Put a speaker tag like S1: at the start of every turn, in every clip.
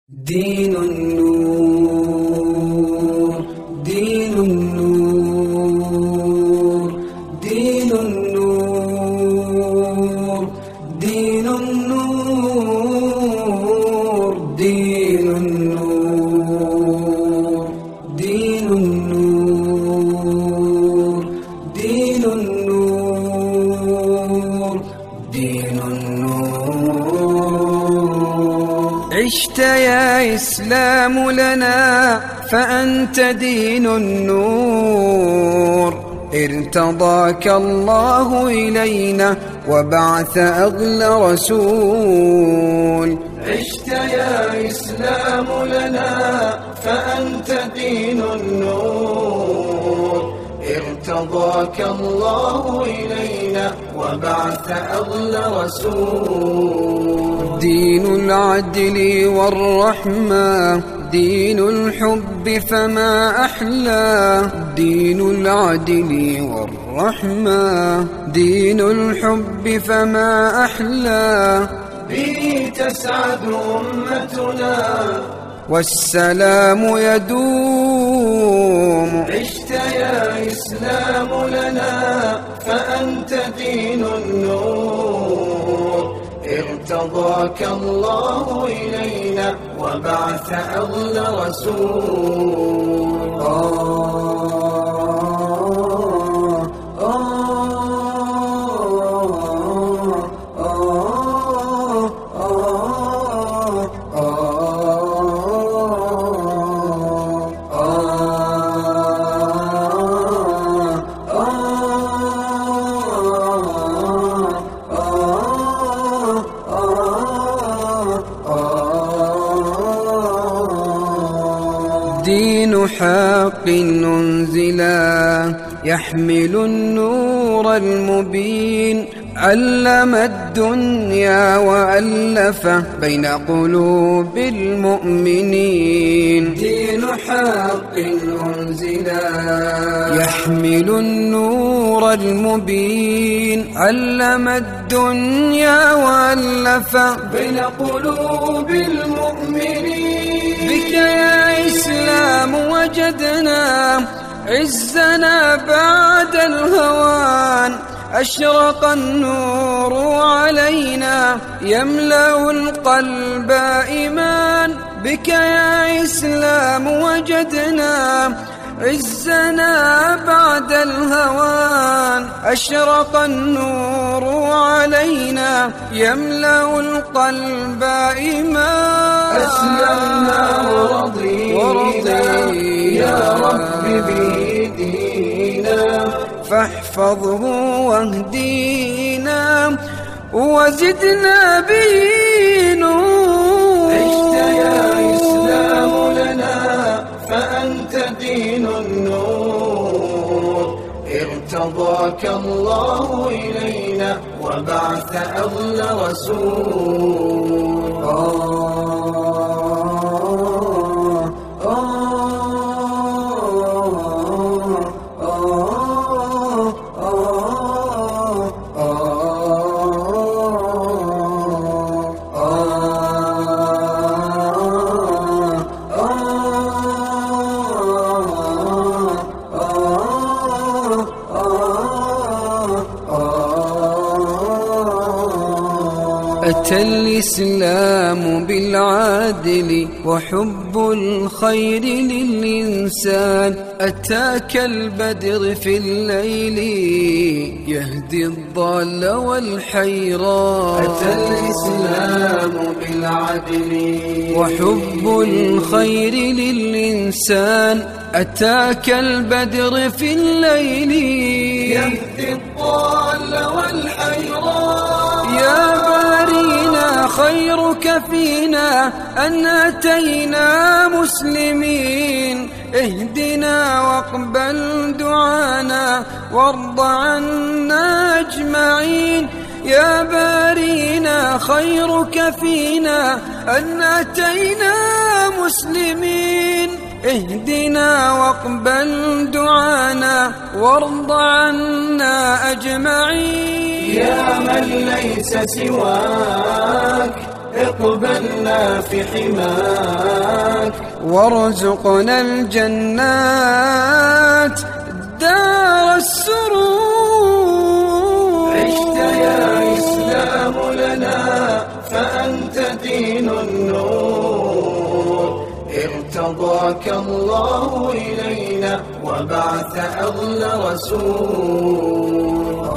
S1: دين النور دين النور دين النور دين النور دين النور دين النور دين النور دين النور. عشت يا إسلام لنا فأنت دين النور، ارتضاك الله إلينا وبعث أغلى رسول.
S2: عشت يا إسلام لنا فأنت دين النور، ارتضاك الله إلينا وبعث أغلى رسول.
S1: دين العدل والرحمة دين الحب فما أحلى، دين العدل والرحمة دين الحب فما أحلى.
S2: به تسعد أمتنا
S1: والسلام يدوم.
S2: عشت يا إسلام لنا فأنت دين النور، ارتضاك الله إلينا وبعث أغلى رسول.
S1: دين حق أنزلا يحمل النور المبين، علم الدنيا وألف بين قلوب المؤمنين.
S2: دين حق أنزلا
S1: يحمل النور المبين، علم الدنيا وألف
S2: بين قلوب المؤمنين.
S1: بك يا إسلام وجدنا عزنا بعد الهوان، أشرق النور علينا يملأ القلب إيمان. بك يا إسلام وجدنا عزنا بعد الهوان، أشرق النور علينا يملأ القلب إيمان.
S2: أسلمنا ورضينا يا رب بيدينا،
S1: فاحفظه واهدينا وزدنا به نور.
S2: عشت يا إسلام لنا فأنت دين النور، ارتضاك الله إلينا وبعث أغلى رسول.
S1: أتى الإسلام بالعدل وحب الخير للإنسان، أتى كالبدر في الليل يهدي الضال والحيران.
S2: أتى الإسلام بالعدل
S1: وحب الخير للإنسان، أتى كالبدر في الليل
S2: يهدي الضال والحيران.
S1: يا بارينا خيرك فينا أن أتينا مسلمين، اهدنا واقبل دعانا وارض عنا أجمعين. يا بارينا خيرك فينا أن أتينا مسلمين، اهدنا واقبل دعانا وارض عنا أجمعين.
S2: يا من ليس سواك اقبلنا في حماك،
S1: وارزقنا الجنات دار السرور.
S2: عشت يا إسلام لنا فأنت دين النور، ارتضاك الله إلينا وبعث أغلى رسول.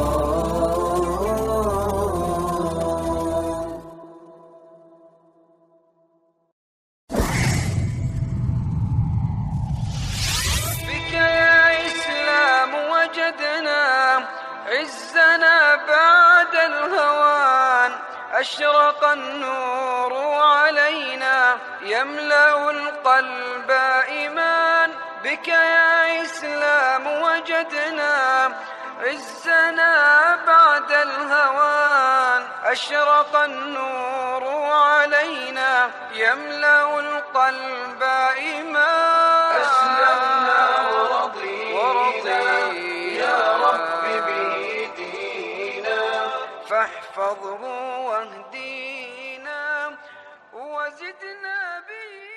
S1: بك يا إسلام وجدنا عزنا بعد الهوان، أشرق النور علينا يملأ القلب إيمان. بك يا إسلام وجدنا عزنا بعد الهوان، أشرق النور علينا يملأ القلب إيمان.
S2: أسلمنا ورضينا يا رب به دينا،
S1: فاحفظه واهدينا وزدنا به